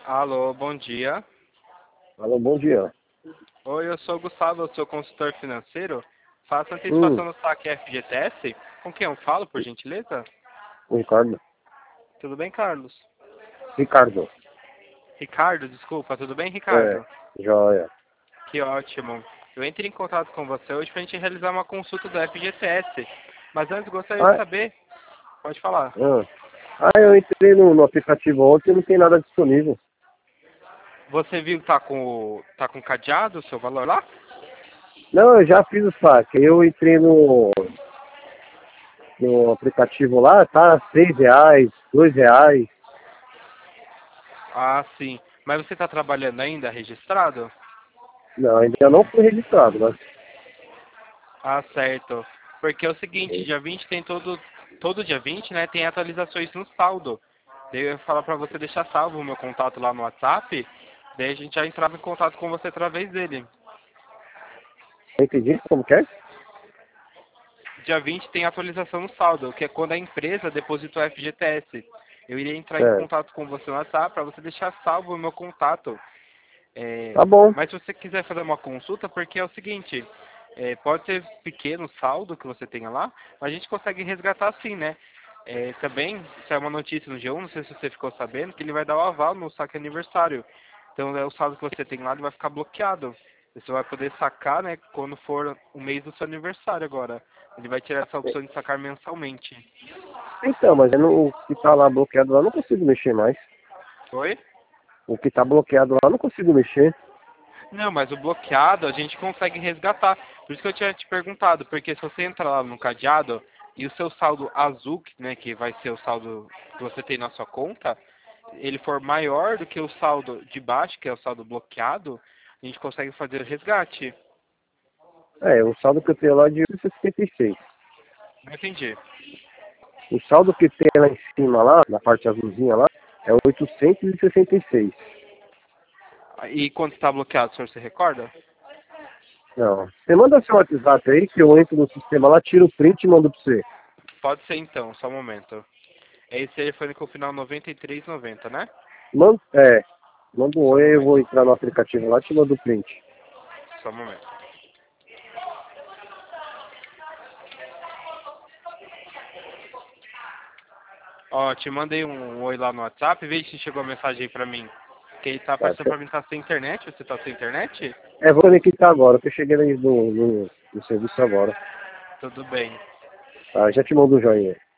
Alô, bom dia. Alô, bom dia. Oi, eu sou o Gustavo, eu sou consultor financeiro. Faço Hum, antecipação no saque FGTS. Com quem eu falo, por gentileza? Ricardo. Tudo bem, Carlos? Ricardo. Ricardo, desculpa, tudo bem, É, Ricardo? joia. Que ótimo. Eu entrei em contato com você hoje para a gente realizar uma consulta do FGTS. Mas antes gostaria de Ah, saber, pode falar. ah, eu entrei no aplicativo ontem e não tem nada disponível. Você viu que tá com cadeado o seu valor lá? Não, eu já fiz o saque. Eu entrei no aplicativo lá, tá R$ 6, R$ 2. Ah, sim. Mas você está trabalhando ainda, registrado? Não, ainda não fui registrado, mas... Ah, certo. Porque é o seguinte, dia 20 tem todo dia 20, né, tem atualizações no saldo. Daí eu ia falar pra você deixar salvo o meu contato lá no WhatsApp, daí a gente já entrava em contato com você através dele. Entendi como que é? Dia 20 tem atualização no saldo, que é quando a empresa depositou o FGTS. Eu iria entrar em Certo. contato com você no WhatsApp para você deixar salvo o meu contato. Tá bom. Mas se você quiser fazer uma consulta, porque é o seguinte, pode ser pequeno o saldo que você tenha lá, mas a gente consegue resgatar sim, né? Também, saiu uma notícia no G1, não sei se você ficou sabendo, que ele vai dar o aval no saque aniversário. Então, o saldo que você tem lá ele vai ficar bloqueado. Você vai poder sacar, né, quando for o mês do seu aniversário agora. Ele vai tirar essa opção de sacar mensalmente. Então, mas o que tá lá bloqueado lá, eu não consigo mexer mais. Oi? O que tá bloqueado lá, eu não consigo mexer. Não, mas o bloqueado a gente consegue resgatar. Por isso que eu tinha te perguntado, porque se você entrar lá no cadeado e o seu saldo azul, né, que vai ser o saldo que você tem na sua conta, ele for maior do que o saldo de baixo, que é o saldo bloqueado, a gente consegue fazer o resgate. É, o saldo que eu tenho lá é de 66. Não entendi. O saldo que tem lá em cima, lá, na parte azulzinha lá, é 866. E quando está bloqueado, o senhor se recorda? Não. Você manda seu WhatsApp aí, que eu entro no sistema lá, tiro o print e mando pra você. Pode ser então, só um momento. É esse telefone com o final 9390, né? Manda um Só um oi aí, eu momento, vou entrar no aplicativo lá e te mando o print. só um momento. Ó, te mandei um oi lá no WhatsApp, veja se chegou a mensagem aí pra mim. Que ele tá Tá, aparecendo pra mim que tá sem internet, você tá sem internet? vou conectar agora, que eu cheguei aí no serviço agora. Tudo bem. Tá, já te mando um joinha.